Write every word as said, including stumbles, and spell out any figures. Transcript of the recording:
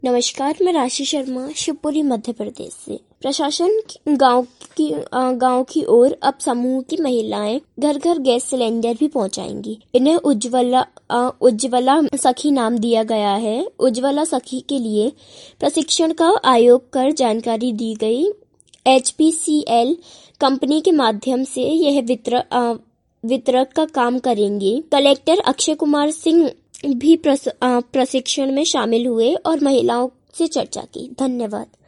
नमस्कार, मैं राशि शर्मा शिवपुरी मध्य प्रदेश से। प्रशासन गांव की गांव की ओर अब समूह की महिलाएं घर घर गैस सिलेंडर भी पहुंचाएंगी। इन्हें उज्ज्वला उज्ज्वला सखी नाम दिया गया है। उज्ज्वला सखी के लिए प्रशिक्षण का आयोग कर जानकारी दी गई। H P C L company के माध्यम से यह वितरण वितरक का काम करेंगे। कलेक्टर अक्षय कुमार सिंह भी प्रशिक्षण में शामिल हुए और महिलाओं से चर्चा की। धन्यवाद।